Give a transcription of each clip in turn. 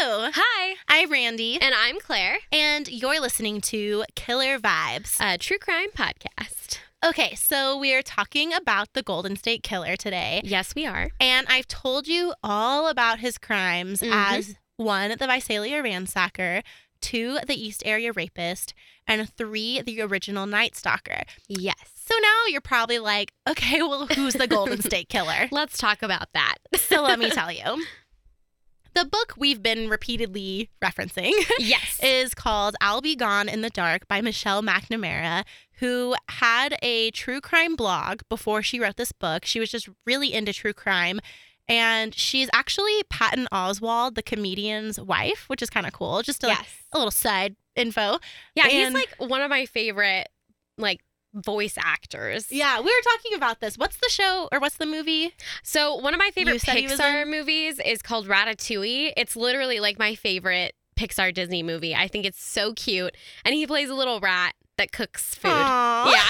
Hello. Hi. I'm Randy. And I'm Claire. And you're listening to Killer Vibes, a true crime podcast. Okay, so we are talking about the Golden State Killer today. Yes, we are. And I've told you all about his crimes as 1, the Visalia ransacker, 2, the East Area rapist, and 3, the original Night Stalker. Yes. So now you're probably like, okay, well, who's the Golden State Killer? Let's talk about that. So let me tell you. The book we've been repeatedly referencing is called I'll Be Gone in the Dark by Michelle McNamara, who had a true crime blog before she wrote this book. She was just really into true crime. And she's actually Patton Oswalt, the comedian's wife, which is kind of cool. Just a little side info. Yeah, he's like one of my favorite voice actors. Yeah, we were talking about this. What's the show or what's the movie? So one of my favorite Pixar movies is called Ratatouille. It's literally like my favorite Pixar Disney movie. I think it's so cute. And he plays a little rat that cooks food. Aww. Yeah.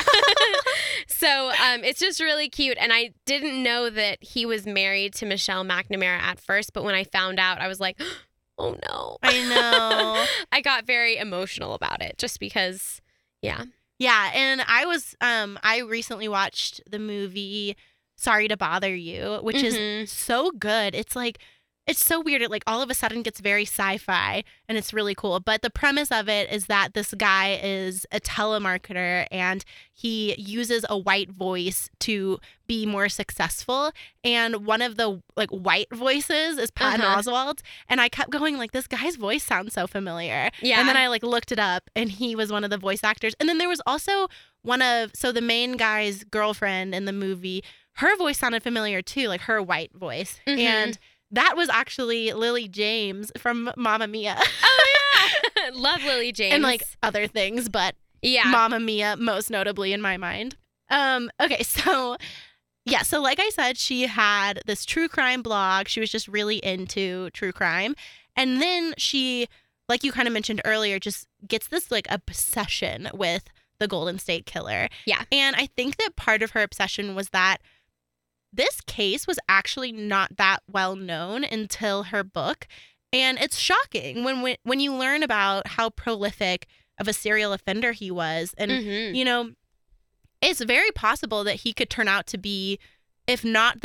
So it's just really cute. And I didn't know that he was married to Michelle McNamara at first, but when I found out, I was like, oh no. I know. I got very emotional about it just because, yeah. Yeah, and I recently watched the movie Sorry to Bother You, which is so good. It's so weird. It all of a sudden gets very sci-fi, and it's really cool. But the premise of it is that this guy is a telemarketer, and he uses a white voice to be more successful. And one of the white voices is Patton Oswalt. And I kept going this guy's voice sounds so familiar. Yeah. And then I looked it up, and he was one of the voice actors. And then there was also the main guy's girlfriend in the movie. Her voice sounded familiar too, her white voice. And that was actually Lily James from Mamma Mia. Oh, yeah. Love Lily James. And other things, but Mamma Mia most notably in my mind. Okay, so yeah, so like I said, she had this true crime blog. She was just really into true crime. And then she, like you kind of mentioned earlier, just gets this obsession with the Golden State Killer. Yeah. And I think that part of her obsession was that this case was actually not that well known until her book. And it's shocking when you learn about how prolific of a serial offender he was. And, it's very possible that he could turn out to be, if not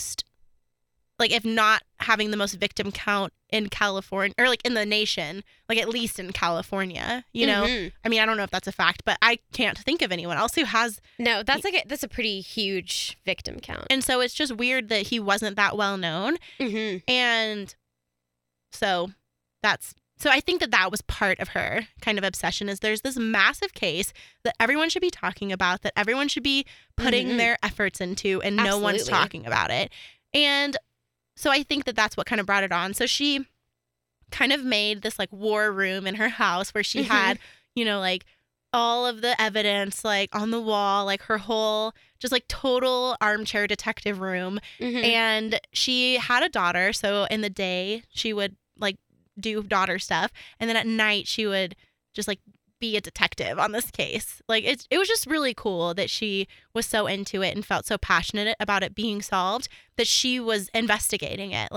having the most victim count in California or in the nation, at least in California, you know? I mean, I don't know if that's a fact, but I can't think of anyone else who has. No, that's that's a pretty huge victim count. And so it's just weird that he wasn't that well known. And so I think that was part of her kind of obsession is there's this massive case that everyone should be talking about, that everyone should be putting their efforts into, and no one's talking about it. And so I think that that's what kind of brought it on. So she kind of made this war room in her house where she had, all of the evidence on the wall, her whole just total armchair detective room. And she had a daughter. So in the day she would do daughter stuff. And then at night she would just be a detective on this case. It was just really cool that she was so into it and felt so passionate about it being solved that she was investigating it.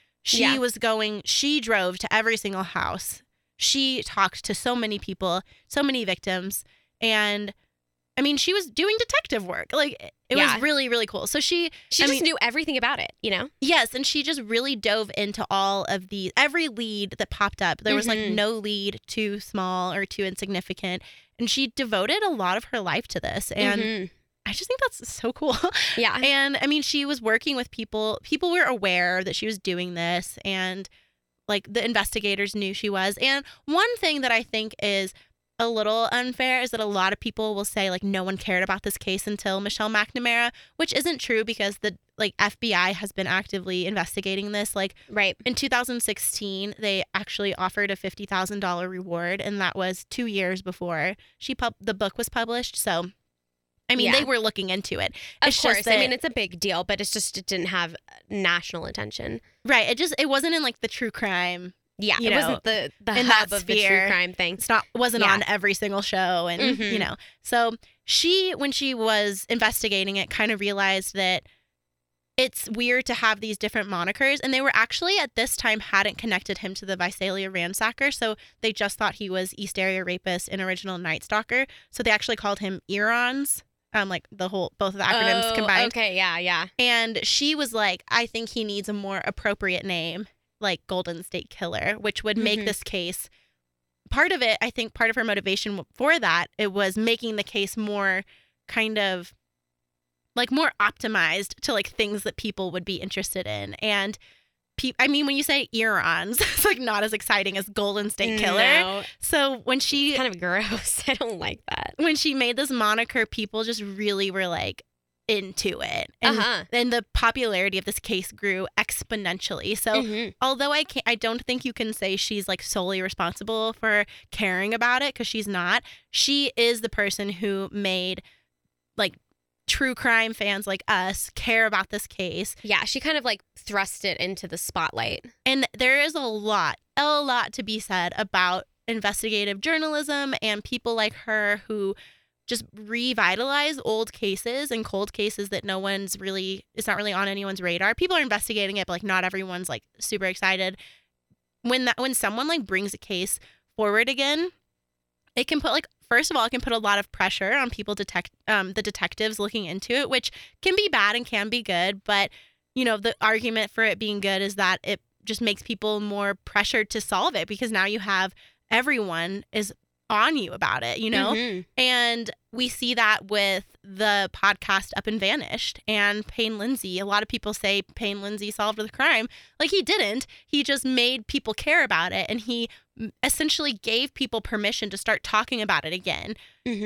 She drove to every single house. She talked to so many people, so many victims. And I mean, she was doing detective work. It was really, really cool. So she just knew everything about it, Yes, and she just really dove into all of every lead that popped up. There was no lead too small or too insignificant. And she devoted a lot of her life to this. And I just think that's so cool. Yeah. And I mean, she was working with people. People were aware that she was doing this. And the investigators knew she was. And one thing that I think is a little unfair is that a lot of people will say no one cared about this case until Michelle McNamara, which isn't true because the FBI has been actively investigating this. Right. In 2016, they actually offered a $50,000 reward, and that was 2 years before the book was published. So, I mean, they were looking into it. Of course. I mean, it's a big deal, but it didn't have national attention. Right. It wasn't in the true crime. Yeah, it wasn't the hub of the true crime thing. It wasn't on every single show. And, so when she was investigating it, kind of realized that it's weird to have these different monikers. And they were actually at this time hadn't connected him to the Visalia ransacker. So they just thought he was East Area Rapist and original Night Stalker. So they actually called him Earons. Like both of the acronyms combined. Okay, yeah. And she was like, I think he needs a more appropriate name, like Golden State Killer, which would make this case. Part of it, I think part of her motivation for that, it was making the case more kind of like more optimized to like things that people would be interested in. And I mean, when you say Earons, it's like not as exciting as Golden State Killer. No. So when she It's kind of gross. I don't like that. When she made this moniker, people just really were like into it. And then the popularity of this case grew exponentially. So although I don't think you can say she's like solely responsible for caring about it, because she's not. She is the person who made like true crime fans like us care about this case. Yeah, she kind of like thrust it into the spotlight. And there is a lot to be said about investigative journalism and people like her who just revitalize old cases and cold cases that it's not really on anyone's radar. People are investigating it, but like not everyone's like super excited. When someone like brings a case forward again, it can put like, first of all, it can put a lot of pressure on people, the detectives looking into it, which can be bad and can be good. But, you know, the argument for it being good is that it just makes people more pressured to solve it, because now you have everyone is on you about it, you know? And we see that with the podcast Up and Vanished and Payne Lindsay. A lot of people say Payne Lindsay solved the crime. Like, he didn't. He just made people care about it, and he essentially gave people permission to start talking about it again.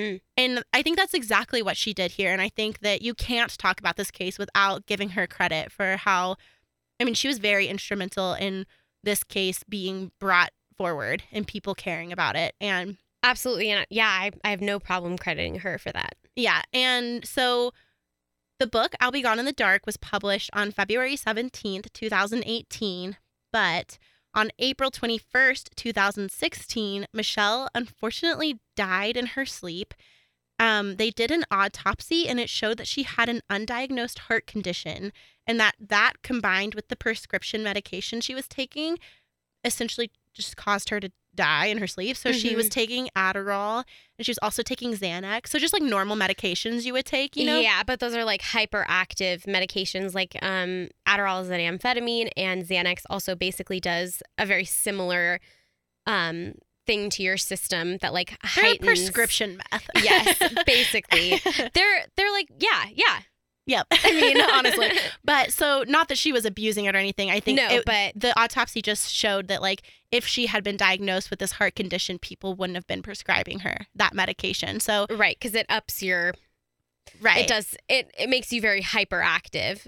And I think that's exactly what she did here. And I think that you can't talk about this case without giving her credit for how, I mean, she was very instrumental in this case being brought forward and people caring about it. And absolutely. And yeah, I have no problem crediting her for that. Yeah. And so the book, I'll Be Gone in the Dark, was published on February 17th, 2018. But on April 21st, 2016, Michelle unfortunately died in her sleep. They did an autopsy, and it showed that she had an undiagnosed heart condition, and that combined with the prescription medication she was taking essentially just caused her to die in her sleep. So she was taking Adderall, and she was also taking Xanax. So just like normal medications you would take, you know? Yeah, but those are like hyperactive medications. Like Adderall is an amphetamine, and Xanax also basically does a very similar thing to your system that like heightens. Prescription meth. Yes, basically. They're like, yeah. Yep. I mean, honestly. But so not that she was abusing it or anything. I think but the autopsy just showed that like if she had been diagnosed with this heart condition, people wouldn't have been prescribing her that medication. So right, because it ups your It does it makes you very hyperactive.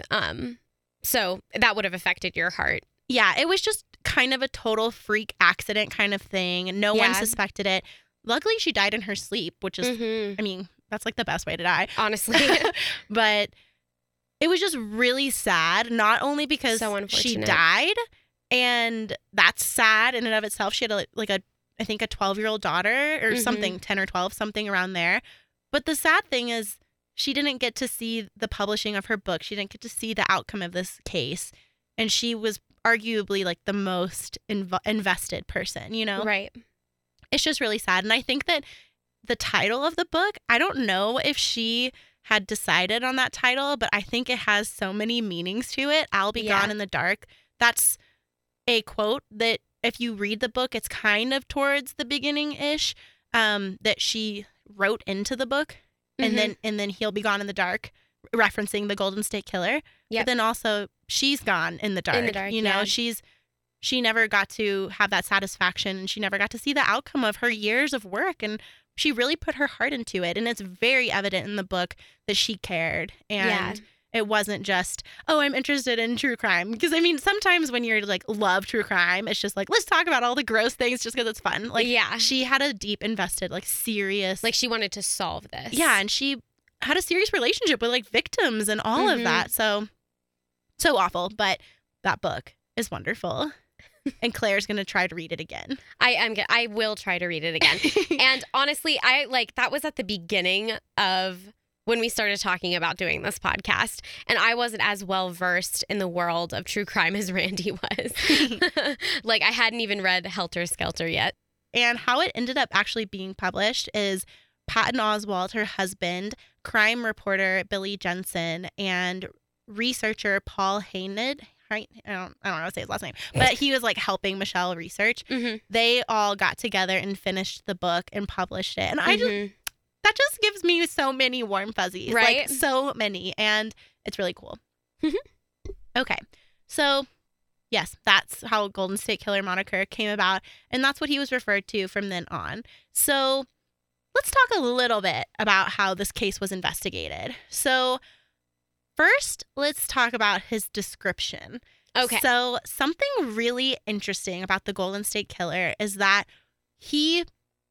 So that would have affected your heart. Yeah, it was just kind of a total freak accident kind of thing. No one suspected it. Luckily, she died in her sleep, which is I mean, that's like the best way to die. Honestly. But it was just really sad, not only because she died, and that's sad in and of itself. She had I think a 12-year-old daughter or something, 10 or 12, something around there. But the sad thing is she didn't get to see the publishing of her book. She didn't get to see the outcome of this case. And she was arguably like the most invested person, you know? Right. It's just really sad. And I think that the title of the book, I don't know if she had decided on that title, but I think it has so many meanings to it. I'll Be Gone in the Dark. That's a quote that if you read the book, it's kind of towards the beginning-ish, that she wrote into the book. And then He'll Be Gone in the Dark, referencing the Golden State Killer. But then also she's gone in the dark. In the dark, you know, she never got to have that satisfaction, and she never got to see the outcome of her years of work, and she really put her heart into it. And it's very evident in the book that she cared. And it wasn't just, oh, I'm interested in true crime. Because I mean, sometimes when you're like love true crime, it's just like, let's talk about all the gross things just because it's fun. Like, she had a deep invested, like serious, like she wanted to solve this. Yeah. And she had a serious relationship with like victims and all of that. So awful. But that book is wonderful. And Claire's going to try to read it again. I will try to read it again. And honestly, that was at the beginning of when we started talking about doing this podcast, and I wasn't as well versed in the world of true crime as Randy was. Like, I hadn't even read Helter Skelter yet. And how it ended up actually being published is Patton Oswalt, her husband, crime reporter Billy Jensen, and researcher Paul Haynad. I don't know how to say his last name, but he was like helping Michelle research. Mm-hmm. They all got together and finished the book and published it. And that just gives me so many warm fuzzies, right? Like so many, and it's really cool. Okay, so yes, that's how Golden State Killer moniker came about, and that's what he was referred to from then on. So let's talk a little bit about how this case was investigated. So first, let's talk about his description. Okay. So something really interesting about the Golden State Killer is that he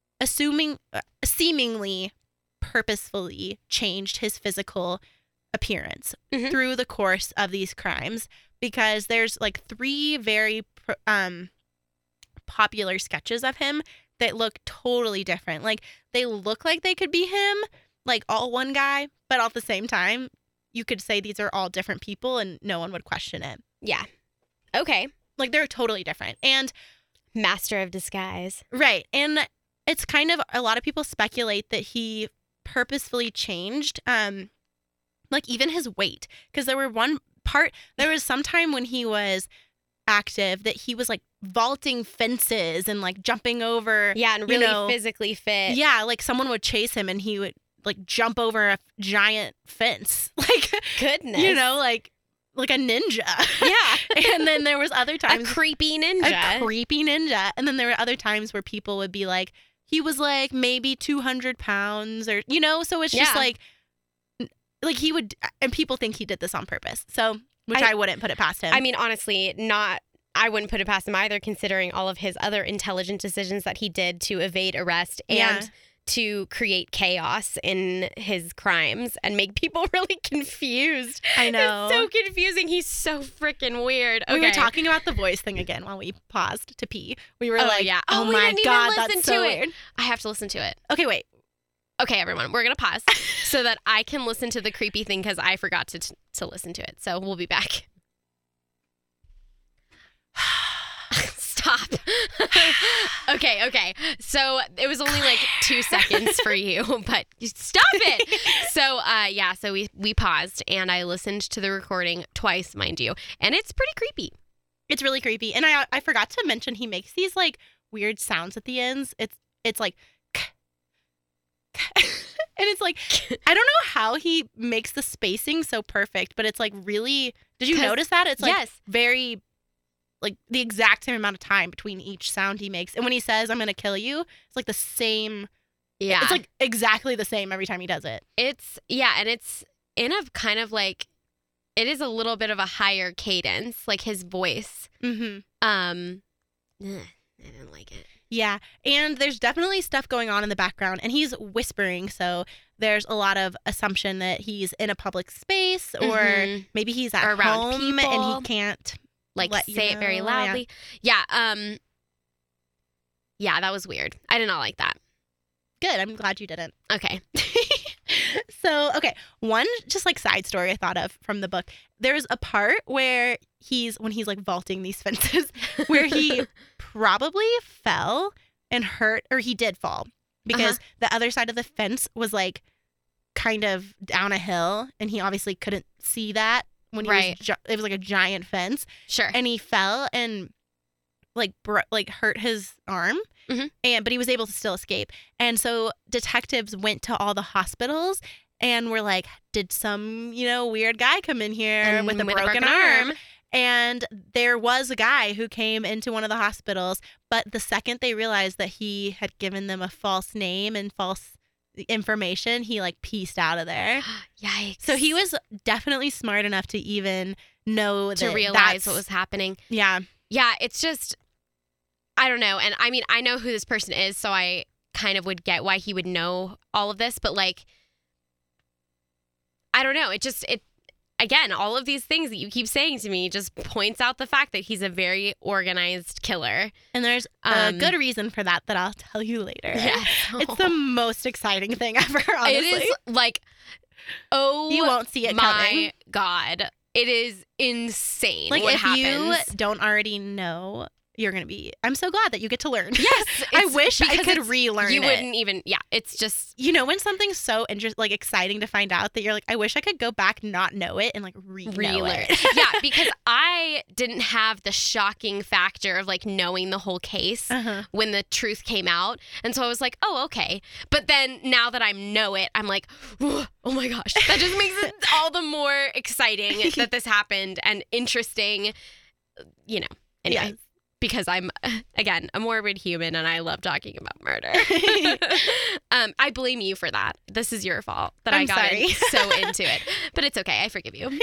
seemingly purposefully changed his physical appearance through the course of these crimes, because there's like 3 very popular sketches of him that look totally different. Like, they look like they could be him, like all one guy, but at the same time, you could say these are all different people and no one would question it. Yeah. Okay. Like, they're totally different. And master of disguise. Right. And it's kind of, a lot of people speculate that he purposefully changed, like, even his weight. Because there was some time when he was active that he was like vaulting fences and like jumping over. Yeah, and really physically fit. Yeah, like someone would chase him and he would like jump over a giant fence. Like, goodness. Like a ninja. Yeah. And then there was other times. A creepy ninja. And then there were other times where people would be like, he was like maybe 200 pounds or, so it's just like he would, and people think he did this on purpose. So, which I wouldn't put it past him. I mean, honestly, I wouldn't put it past him either, considering all of his other intelligent decisions that he did to evade arrest and to create chaos in his crimes and make people really confused. I know. It's so confusing. He's so freaking weird. Okay. We were talking about the voice thing again while we paused to pee. We were oh my we didn't God, even listen that's so to it. weird. I have to listen to it. Okay, wait. Okay, everyone, we're going to pause so that I can listen to the creepy thing because I forgot to listen to it. So we'll be back. Stop. Okay. So it was only like 2 seconds for you, but stop it. So we paused and I listened to the recording twice, mind you, and it's pretty creepy. It's really creepy. And I forgot to mention he makes these like weird sounds at the ends. It's like and it's like, I don't know how he makes the spacing so perfect, but it's like really, did you notice that? It's like very, like the exact same amount of time between each sound he makes. And when he says, I'm going to kill you, it's like the same. Yeah. It's like exactly the same every time he does it. And it's in a kind of like, it is a little bit of a higher cadence, like his voice. Mm-hmm. I didn't like it. Yeah, and there's definitely stuff going on in the background, and he's whispering, so there's a lot of assumption that he's in a public space, or maybe he's at around home people, and he can't like say it very loudly. Yeah, that was weird. I did not like that. Good, I'm glad you didn't. Okay. So, one just like side story I thought of from the book. There's a part where when he's like vaulting these fences, where he probably fell and hurt, or he did fall because the other side of the fence was like kind of down a hill, and he obviously couldn't see that when he was it was like a giant fence. Sure. And he fell and like hurt his arm, but he was able to still escape. And so detectives went to all the hospitals and were like, did some, weird guy come in here with a broken arm? And there was a guy who came into one of the hospitals, but the second they realized that he had given them a false name and false information, he like pieced out of there. Yikes. So he was definitely smart enough to even know to realize what was happening. Yeah. Yeah, it's just, I don't know. And I mean, I know who this person is, so I kind of would get why he would know all of this, but like, I don't know. Again, all of these things that you keep saying to me just points out the fact that he's a very organized killer. And there's a good reason for that I'll tell you later. Yeah. It's the most exciting thing ever, honestly. It is like, Oh, You won't see it coming. My God. It is insane Like, what if happens. you don't already know, you're going to be, I'm so glad that you get to learn. Yes. I wish I because could it's- relearn You it. wouldn't even, it's just, You know, when something's so like exciting to find out that you're like, I wish I could go back, not know it, and like relearn it. Yeah, because I didn't have the shocking factor of like knowing the whole case when the truth came out. And so I was like, oh, okay. But then now that I know it, I'm like, oh my gosh, that just makes it all the more exciting that this happened and interesting, you know, anyway. Yes. Because I'm, again, a morbid human and I love talking about murder. I blame you for that. This is your fault that I I'm got sorry. so into it. But it's okay. I forgive you.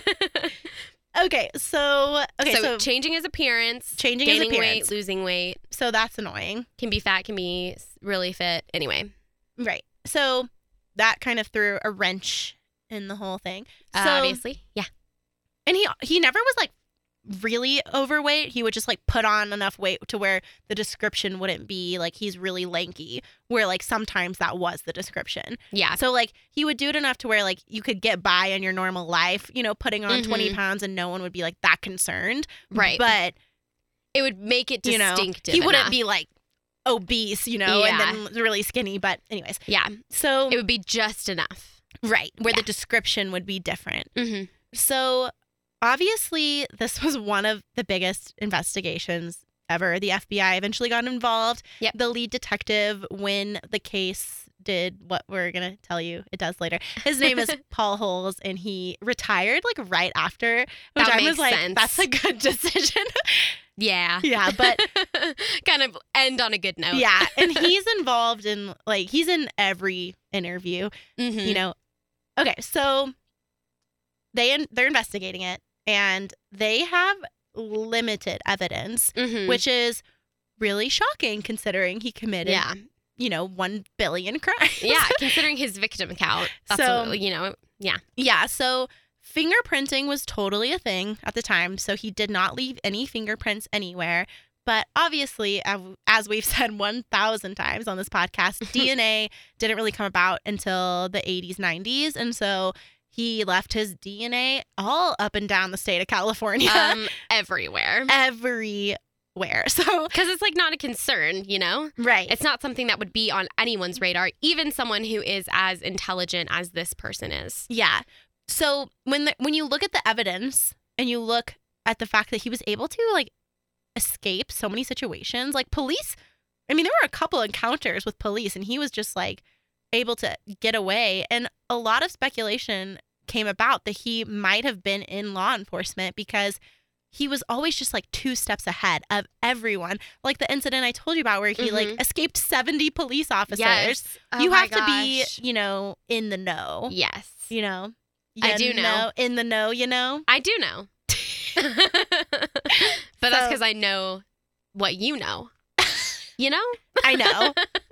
Okay, so changing his appearance, Changing his gaining appearance. weight, losing weight, so that's annoying. can be fat, can be really fit. Anyway, Right. So that kind of threw a wrench in the whole thing. So, obviously. Yeah. and he never was like really overweight. He would just like put on enough weight to where the description wouldn't be like he's really lanky, where like sometimes that was the description. Yeah. So like he would do it enough to where like you could get by in your normal life, you know, putting on 20 pounds and no one would be like that concerned. Right. But it would make it you know, distinctive. he wouldn't enough. be like obese, you know, Yeah. and then really skinny. But anyways, Yeah. so It would be just enough. right, where Yeah. the description would be different. Mm-hmm. So obviously, this was one of the biggest investigations ever. The FBI eventually got involved. Yep. The lead detective, when the case did what we're going to tell you it does later, his name is Paul Holes, and he retired like right after, which That I was makes like, sense. that's a good decision. Yeah. Yeah, but kind of end on a good note. yeah, and he's involved in like, he's in every interview, Mm-hmm. you know. Okay, so they're investigating it, and they have limited evidence, Mm-hmm. which is really shocking considering he committed, yeah. you know, 1 billion crimes. Yeah. Considering his victim count. That's So- what, you know, yeah. Yeah, so fingerprinting was totally a thing at the time, so he did not leave any fingerprints anywhere. But obviously, as we've said 1,000 times on this podcast, DNA didn't really come about until the 80s, 90s. And so he left his DNA all up and down the state of California, Everywhere. everywhere. So, Because it's like not a concern, you know? right. It's not something that would be on anyone's radar, even someone who is as intelligent as this person is. Yeah. So when you look at the evidence and you look at the fact that he was able to like escape so many situations, like police, I mean, there were a couple encounters with police and he was just like able to get away. And a lot of speculation came about that he might have been in law enforcement because he was always just like 2 steps ahead of everyone. Like the incident I told you about where he like escaped 70 police officers. Yes. Oh You my have to be, gosh. you know, in the know. Yes. You know, I do know. In the know, you know. I do know. But that's So- because I know what you know. You know? I know,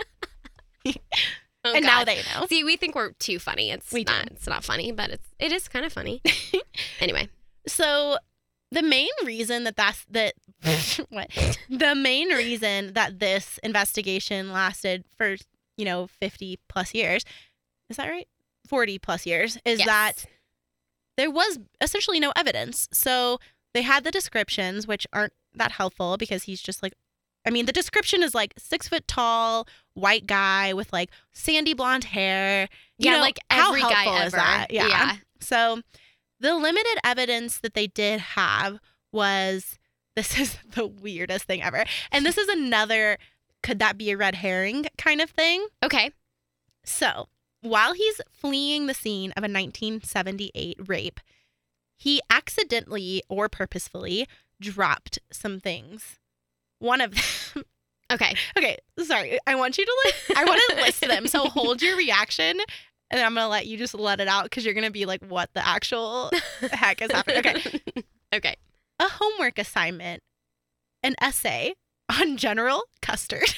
Oh, and now God. they know. See, we think we're too funny. It's We do. not. It's not funny, but it is kind of funny. Anyway. So the main reason what? The main reason that this investigation lasted for 50 plus years, is that right? 40 plus years is Yes. that there was essentially no evidence. So they had the descriptions, which aren't that helpful because he's just like, I mean, the description is like 6 foot tall, white guy with like sandy blonde hair. You know, like how every guy helpful ever. is that? Yeah. So the limited evidence that they did have was, this is the weirdest thing ever. And this is another, could that be a red herring kind of thing? Okay. So while he's fleeing the scene of a 1978 rape, he accidentally or purposefully dropped some things. One of them. Okay. Okay, sorry. I want you to I want to list them. So hold your reaction, and I'm gonna let you just let it out because you're gonna be like, "What the actual heck is happening?" Okay. Okay. A homework assignment, an essay on General Custard.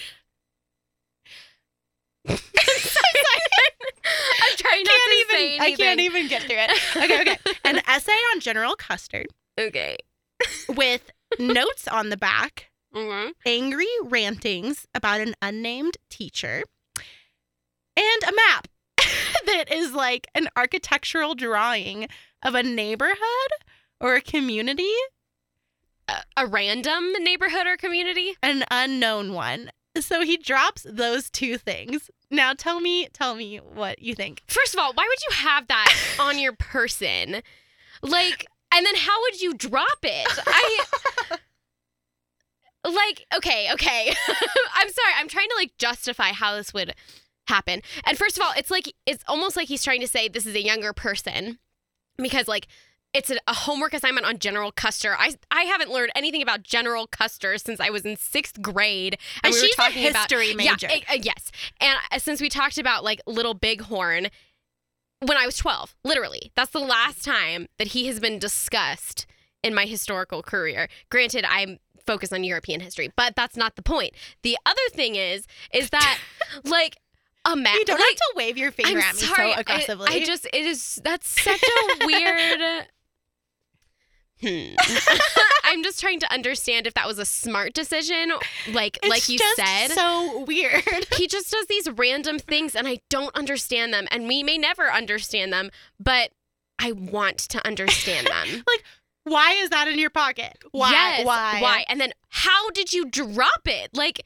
I'm trying not to say anything. I can't even get through it. Okay. An essay on General Custard Okay. with notes on the back, Mm-hmm. angry rantings about an unnamed teacher, and a map that is like an architectural drawing of a neighborhood or a community. A random neighborhood or community? An unknown one. So he drops those two things. Now tell me what you think. First of all, why would you have that on your person? Like, and then how would you drop it? Okay. I'm sorry. I'm trying to like justify how this would happen. And first of all, it's almost like he's trying to say this is a younger person because like it's a homework assignment on General Custer. I haven't learned anything about General Custer since I was in 6th grade. And we were talking a history major. Yeah, yes. And since we talked about like Little Bighorn when I was 12, literally. That's the last time that he has been discussed in my historical career. Granted, I'm focused on European history, but that's not the point. The other thing is that like a map. You don't have to wave your finger at me so aggressively. That's such a weird. I'm just trying to understand if that was a smart decision, like you said. So weird. He just does these random things, and I don't understand them, and we may never understand them, but I want to understand them. Like, why is that in your pocket? Why? Yes, why? And then how did you drop it? Like.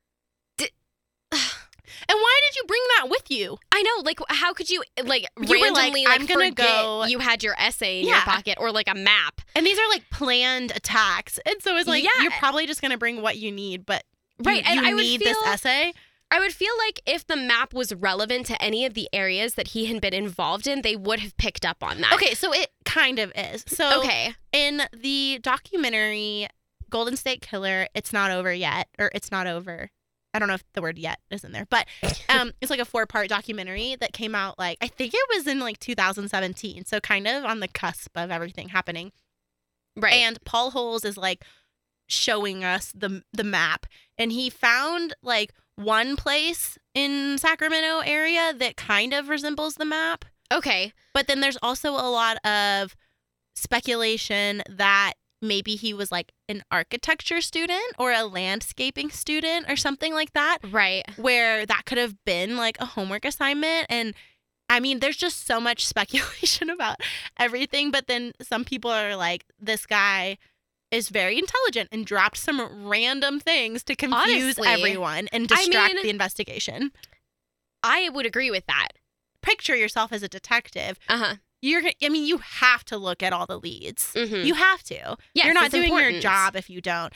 And why did you bring that with you? I know, like, how could you, like, you randomly, I'm gonna go. You had your essay in your pocket or, like, a map. And these are, like, planned attacks. And so it's like, you're probably just going to bring what you need, but you need this essay. I would feel like if the map was relevant to any of the areas that he had been involved in, they would have picked up on that. Okay, so it kind of is. So in the documentary Golden State Killer, It's Not Over Yet, or It's Not Over. I don't know if the word yet is in there, but it's like a 4-part documentary that came out like, I think it was in like 2017. So kind of on the cusp of everything happening. Right. And Paul Holes is like showing us the map. And he found like one place in Sacramento area that kind of resembles the map. Okay. But then there's also a lot of speculation that maybe he was like an architecture student or a landscaping student or something like that. Right. Where that could have been like a homework assignment. And I mean, there's just so much speculation about everything. But then some people are like, this guy is very intelligent and dropped some random things to confuse everyone and distract the investigation. I would agree with that. Picture yourself as a detective. Uh-huh. You have to look at all the leads. Mm-hmm. You have to. Yes, you're not doing important. your job if you don't.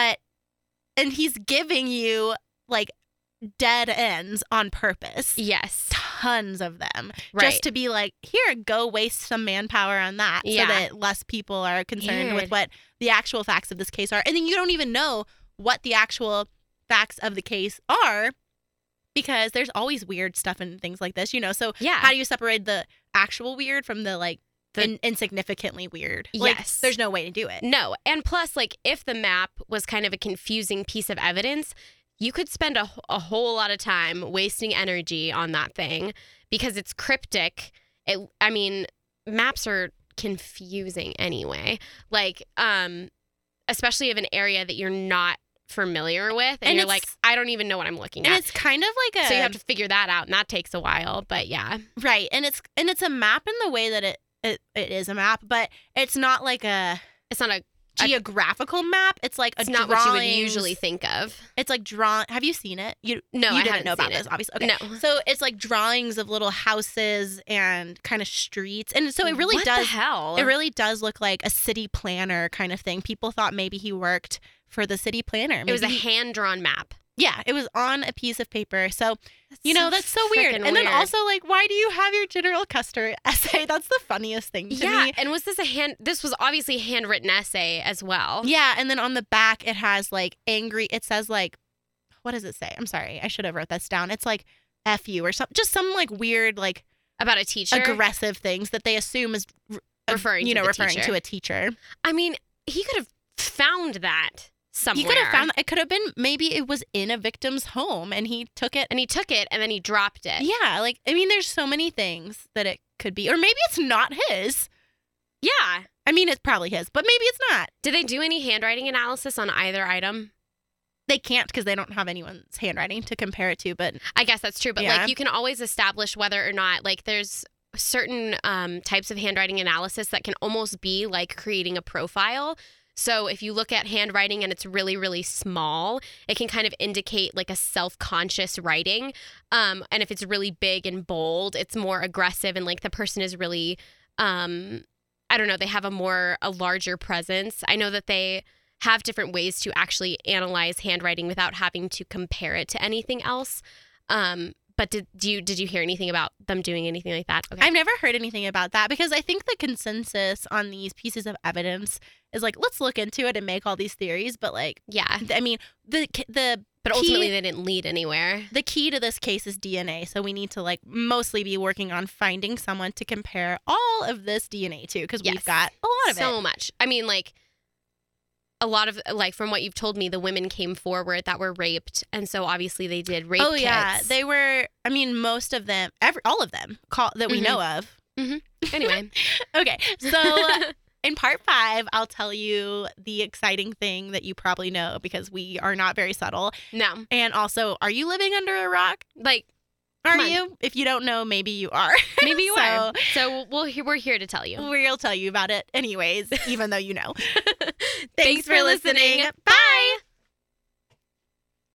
And he's giving you like dead ends on purpose. Yes. Tons of them. Right. Just to be like, here, go waste some manpower on that so that less people are concerned with what the actual facts of this case are. And then you don't even know what the actual facts of the case are because there's always weird stuff and things like this, So how do you separate the actual weird from the like insignificantly weird? Like, yes. There's no way to do it. No. And plus, like, if the map was kind of a confusing piece of evidence, you could spend a whole lot of time wasting energy on that thing because it's cryptic. Maps are confusing anyway. Like, especially of an area that you're not familiar with, and you're like, I don't even know what I'm looking at. And it's kind of like so you have to figure that out, and that takes a while. But yeah, right. And it's a map in the way that it is a map, but it's not like it's not a geographical map. It's like it's not what you would usually think of. It's like have you seen it? You I didn't know about this, obviously. Okay. No. So it's like drawings of little houses and kind of streets, and so it really what does. The hell? It really does look like a city planner kind of thing. People thought maybe he worked for the city planner. Maybe it was a hand-drawn map. Yeah, it was on a piece of paper. So, that's so weird. And weird. then also, like, why do you have your General Custer essay? That's the funniest thing to me. Yeah, and was this this was obviously a handwritten essay as well. Yeah, and then on the back it has, like, it says, like, what does it say? I'm sorry, I should have wrote this down. It's, like, F you or something. Just some, like, weird, like. About a teacher? Aggressive things that they assume is referring to a teacher. I mean, he could have found that somewhere. He could have found it could have been maybe it was in a victim's home and he took it and then he dropped it. Yeah, like there's so many things that it could be, or maybe it's not his. Yeah, I mean it's probably his, but maybe it's not. Did they do any handwriting analysis on either item? They can't because they don't have anyone's handwriting to compare it to, but I guess that's true. But Yeah. like you can always establish whether or not like there's certain types of handwriting analysis that can almost be like creating a profile. So if you look at handwriting and it's really, really small, it can kind of indicate like a self-conscious writing. And if it's really big and bold, it's more aggressive and like the person is really, I don't know, they have a larger presence. I know that they have different ways to actually analyze handwriting without having to compare it to anything else. But did you hear anything about them doing anything like that? Okay. I've never heard anything about that because I think the consensus on these pieces of evidence is like, let's look into it and make all these theories. But like, Yeah. I mean, But ultimately they didn't lead anywhere. the key to this case is DNA. So we need to like mostly be working on finding someone to compare all of this DNA to because Yes. we've got a lot of it. So much. I mean, like, a lot of, like, from what you've told me, the women came forward that were raped. And so obviously they did rape kits. Yeah. They were, I mean, most of them, all of them that we Mhm. know of. Anyway. Okay. So in part 5, I'll tell you the exciting thing that you probably know because we are not very subtle. No. And also, are you living under a rock? Like, Are Come on. you? If you don't know, maybe you are. maybe you So- are. So we're here to tell you. We'll tell you about it anyways, even though you know. Thanks for listening.